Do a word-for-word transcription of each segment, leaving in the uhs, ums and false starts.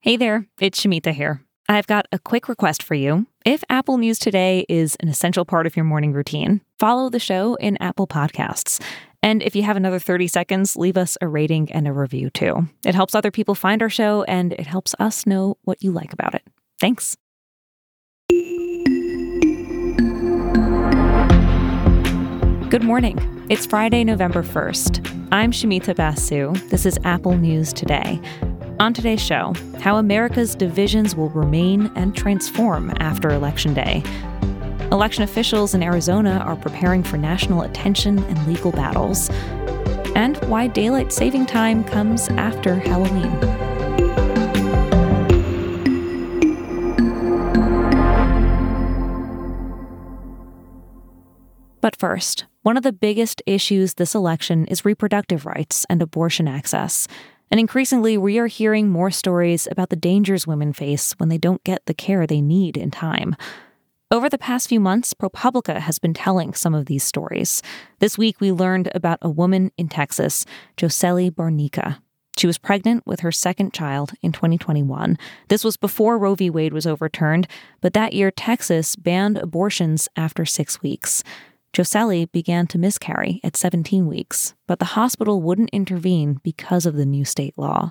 Hey there, it's Shemitah here. I've got a quick request for you. If Apple News Today is an essential part of your morning routine, follow the show in Apple Podcasts. And if you have another thirty seconds, leave us a rating and a review too. It helps other people find our show, and it helps us know what you like about it. Thanks. Good morning. It's Friday, November first. I'm Shemitah Basu. This is Apple News Today. On today's show, how America's divisions will remain and transform after Election Day. Election officials in Arizona are preparing for national attention and legal battles. And why daylight saving time comes after Halloween. But first, one of the biggest issues this election is reproductive rights and abortion access. And increasingly, we are hearing more stories about the dangers women face when they don't get the care they need in time. Over the past few months, ProPublica has been telling some of these stories. This week, we learned about a woman in Texas, Josely Barnica. She was pregnant with her second child in twenty twenty-one. This was before Roe v. Wade was overturned, but that year, Texas banned abortions after six weeks. Josely began to miscarry at seventeen weeks, but the hospital wouldn't intervene because of the new state law.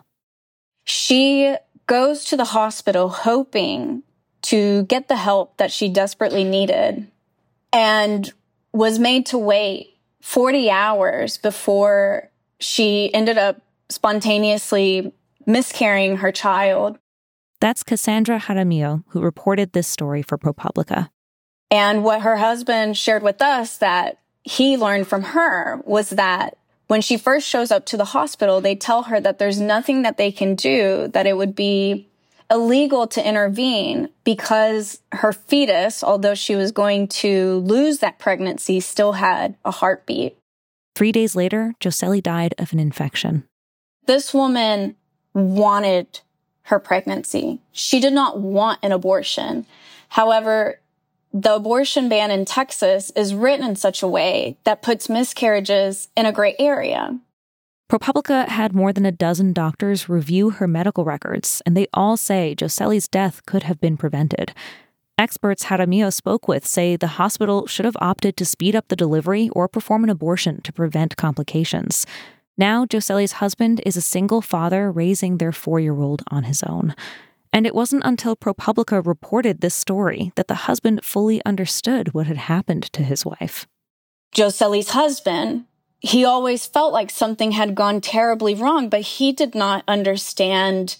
She goes to the hospital hoping to get the help that she desperately needed and was made to wait forty hours before she ended up spontaneously miscarrying her child. That's Cassandra Jaramillo, who reported this story for ProPublica. And what her husband shared with us that he learned from her was that when she first shows up to the hospital, they tell her that there's nothing that they can do, that it would be illegal to intervene because her fetus, although she was going to lose that pregnancy, still had a heartbeat. Three days later, Josely died of an infection. This woman wanted her pregnancy. She did not want an abortion. However, the abortion ban in Texas is written in such a way that puts miscarriages in a gray area. ProPublica had more than a dozen doctors review her medical records, and they all say Josely's death could have been prevented. Experts Jaramillo spoke with say the hospital should have opted to speed up the delivery or perform an abortion to prevent complications. Now, Josely's husband is a single father raising their four-year-old on his own. And it wasn't until ProPublica reported this story that the husband fully understood what had happened to his wife. Josely's husband, he always felt like something had gone terribly wrong, but he did not understand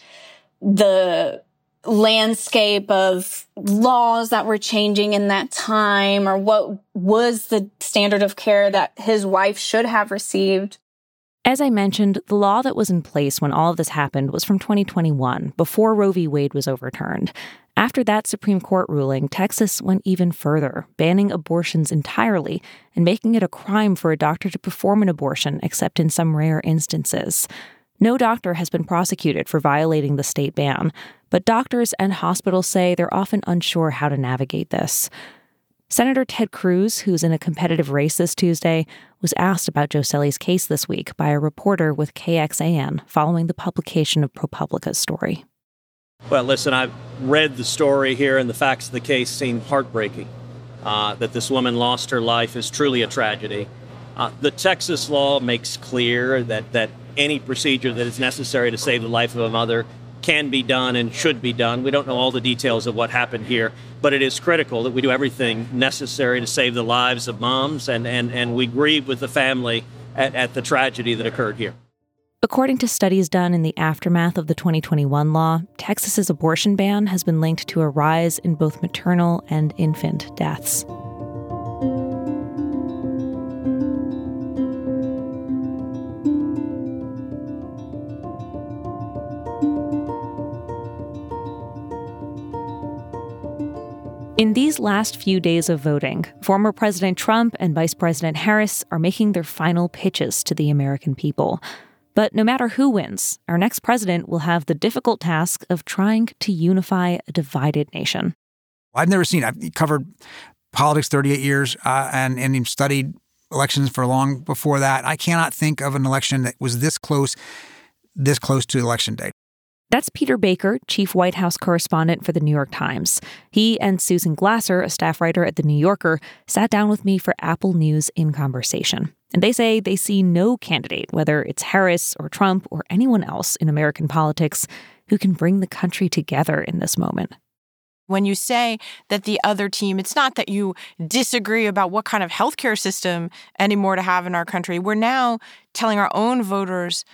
the landscape of laws that were changing in that time or what was the standard of care that his wife should have received. As I mentioned, the law that was in place when all of this happened was from twenty twenty-one, before Roe v. Wade was overturned. After that Supreme Court ruling, Texas went even further, banning abortions entirely and making it a crime for a doctor to perform an abortion, except in some rare instances. No doctor has been prosecuted for violating the state ban, but doctors and hospitals say they're often unsure how to navigate this. Senator Ted Cruz, who's in a competitive race this Tuesday, was asked about Josely's case this week by a reporter with K X A N following the publication of ProPublica's story. Well, listen, I've read the story here, and the facts of the case seem heartbreaking. Uh, that this woman lost her life is truly a tragedy. Uh, the Texas law makes clear that, that any procedure that is necessary to save the life of a mother can be done and should be done. We don't know all the details of what happened here, but it is critical that we do everything necessary to save the lives of moms, and, and, and we grieve with the family at, at the tragedy that occurred here. According to studies done in the aftermath of the twenty twenty-one law, Texas's abortion ban has been linked to a rise in both maternal and infant deaths. In these last few days of voting, former President Trump and Vice President Harris are making their final pitches to the American people. But no matter who wins, our next president will have the difficult task of trying to unify a divided nation. I've never seen, I've covered politics thirty-eight years uh, and, and studied elections for long before that. I cannot think of an election that was this close, this close to Election Day. That's Peter Baker, chief White House correspondent for The New York Times. He and Susan Glasser, a staff writer at The New Yorker, sat down with me for Apple News in Conversation. And they say they see no candidate, whether it's Harris or Trump or anyone else in American politics, who can bring the country together in this moment. When you say that the other team, it's not that you disagree about what kind of healthcare system anymore to have in our country. We're now telling our own voters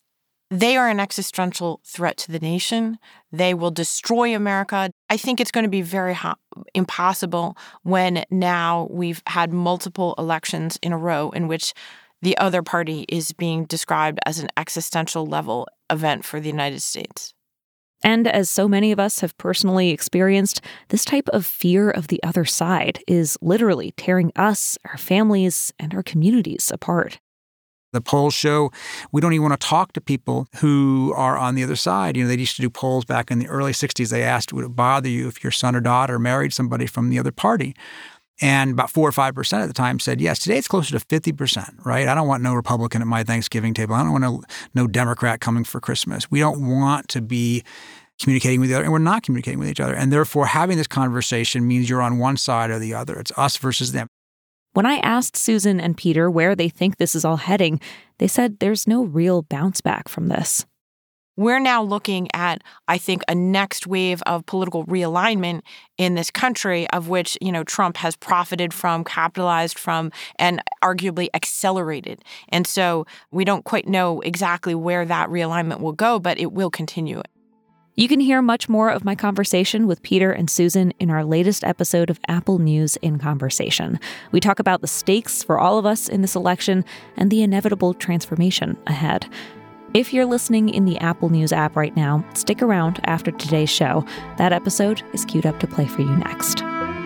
they are an existential threat to the nation. They will destroy America. I think it's going to be very ho- impossible when now we've had multiple elections in a row in which the other party is being described as an existential level event for the United States. And as so many of us have personally experienced, this type of fear of the other side is literally tearing us, our families, and our communities apart. The polls show we don't even want to talk to people who are on the other side. You know, they used to do polls back in the early sixties. They asked, would it bother you if your son or daughter married somebody from the other party? And about four or five percent at the time said yes. Today it's closer to fifty percent, right? I don't want no Republican at my Thanksgiving table. I don't want no, no Democrat coming for Christmas. We don't want to be communicating with each other, and we're not communicating with each other. And therefore, having this conversation means you're on one side or the other. It's us versus them. When I asked Susan and Peter where they think this is all heading, they said there's no real bounce back from this. We're now looking at, I think, a next wave of political realignment in this country, of which, you know, Trump has profited from, capitalized from, and arguably accelerated. And so we don't quite know exactly where that realignment will go, but it will continue. You can hear much more of my conversation with Peter and Susan in our latest episode of Apple News in Conversation. We talk about the stakes for all of us in this election and the inevitable transformation ahead. If you're listening in the Apple News app right now, stick around after today's show. That episode is queued up to play for you next.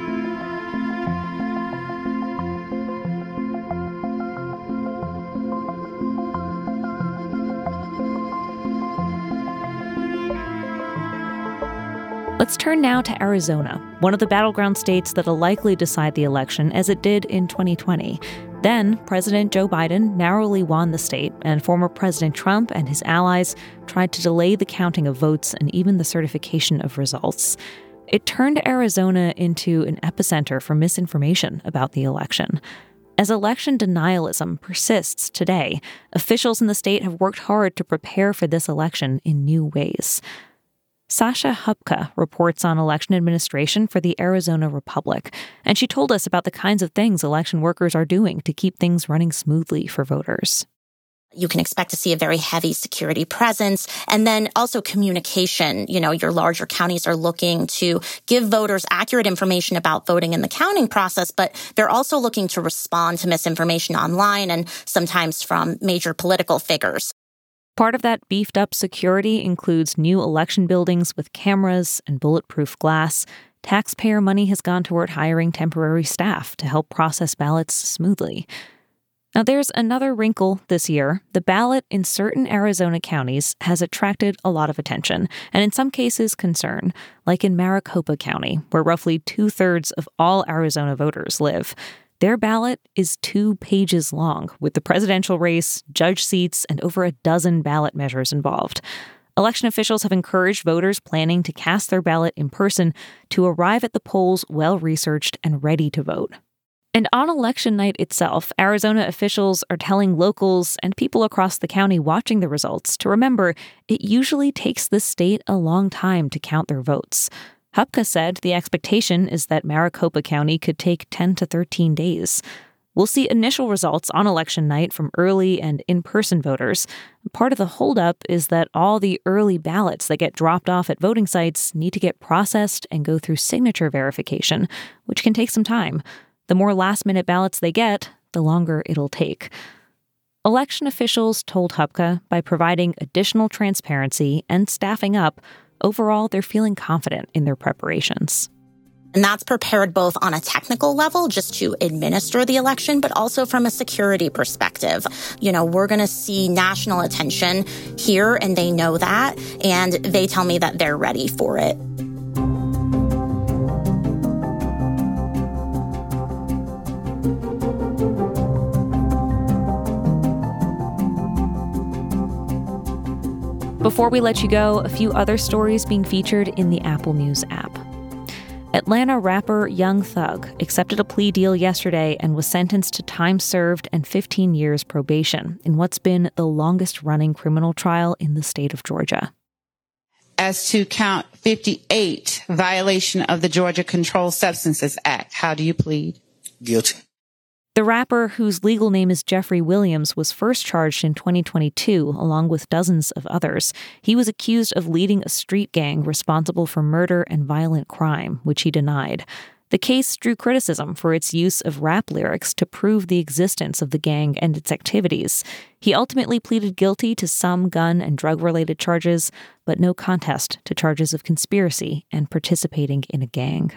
Let's turn now to Arizona, one of the battleground states that'll likely decide the election as it did in twenty twenty. Then, President Joe Biden narrowly won the state, and former President Trump and his allies tried to delay the counting of votes and even the certification of results. It turned Arizona into an epicenter for misinformation about the election. As election denialism persists today, officials in the state have worked hard to prepare for this election in new ways. Sasha Hupka reports on election administration for the Arizona Republic, and she told us about the kinds of things election workers are doing to keep things running smoothly for voters. You can expect to see a very heavy security presence, and then also communication. You know, your larger counties are looking to give voters accurate information about voting in the counting process, but they're also looking to respond to misinformation online and sometimes from major political figures. Part of that beefed-up security includes new election buildings with cameras and bulletproof glass. Taxpayer money has gone toward hiring temporary staff to help process ballots smoothly. Now, there's another wrinkle this year. The ballot in certain Arizona counties has attracted a lot of attention, and in some cases concern, like in Maricopa County, where roughly two-thirds of all Arizona voters live. Their ballot is two pages long, with the presidential race, judge seats, and over a dozen ballot measures involved. Election officials have encouraged voters planning to cast their ballot in person to arrive at the polls well-researched and ready to vote. And on election night itself, Arizona officials are telling locals and people across the county watching the results to remember it usually takes the state a long time to count their votes. Hupka said the expectation is that Maricopa County could take ten to thirteen days. We'll see initial results on election night from early and in-person voters. Part of the holdup is that all the early ballots that get dropped off at voting sites need to get processed and go through signature verification, which can take some time. The more last-minute ballots they get, the longer it'll take. Election officials told Hupka by providing additional transparency and staffing up, overall, they're feeling confident in their preparations. And that's prepared both on a technical level, just to administer the election, but also from a security perspective. You know, we're going to see national attention here, and they know that, and they tell me that they're ready for it. Before we let you go, a few other stories being featured in the Apple News app. Atlanta rapper Young Thug accepted a plea deal yesterday and was sentenced to time served and fifteen years probation in what's been the longest-running criminal trial in the state of Georgia. As to count fifty-eight, violation of the Georgia Controlled Substances Act, how do you plead? Guilty. The rapper, whose legal name is Jeffrey Williams, was first charged in twenty twenty-two, along with dozens of others. He was accused of leading a street gang responsible for murder and violent crime, which he denied. The case drew criticism for its use of rap lyrics to prove the existence of the gang and its activities. He ultimately pleaded guilty to some gun and drug-related charges, but no contest to charges of conspiracy and participating in a gang.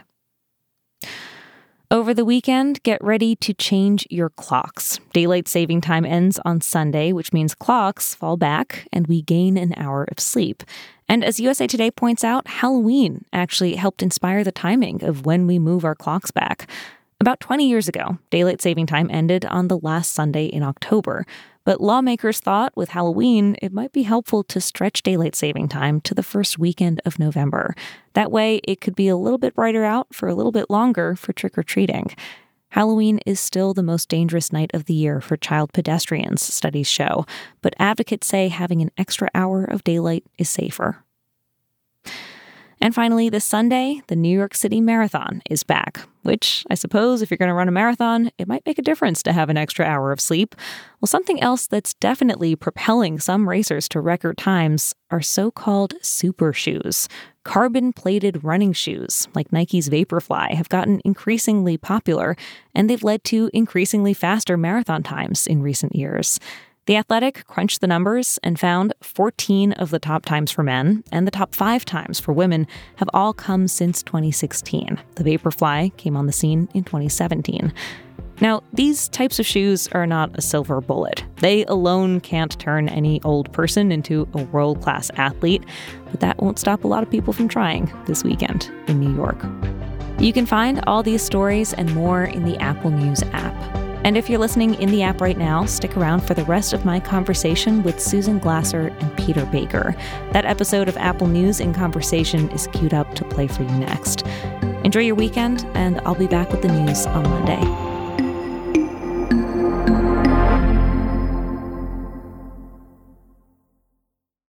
Over the weekend, get ready to change your clocks. Daylight saving time ends on Sunday, which means clocks fall back and we gain an hour of sleep. And as U S A Today points out, Halloween actually helped inspire the timing of when we move our clocks back. About twenty years ago, daylight saving time ended on the last Sunday in October. But lawmakers thought with Halloween, it might be helpful to stretch daylight saving time to the first weekend of November. That way, it could be a little bit brighter out for a little bit longer for trick-or-treating. Halloween is still the most dangerous night of the year for child pedestrians, studies show, but advocates say having an extra hour of daylight is safer. And finally, this Sunday, the New York City Marathon is back, which I suppose if you're going to run a marathon, it might make a difference to have an extra hour of sleep. Well, something else that's definitely propelling some racers to record times are so-called super shoes. Carbon-plated running shoes, like Nike's Vaporfly, have gotten increasingly popular, and they've led to increasingly faster marathon times in recent years. The Athletic crunched the numbers and found fourteen of the top times for men and the top five times for women have all come since twenty sixteen. The Vaporfly came on the scene in twenty seventeen. Now, these types of shoes are not a silver bullet. They alone can't turn any old person into a world-class athlete, but that won't stop a lot of people from trying this weekend in New York. You can find all these stories and more in the Apple News app. And if you're listening in the app right now, stick around for the rest of my conversation with Susan Glasser and Peter Baker. That episode of Apple News in Conversation is queued up to play for you next. Enjoy your weekend, and I'll be back with the news on Monday.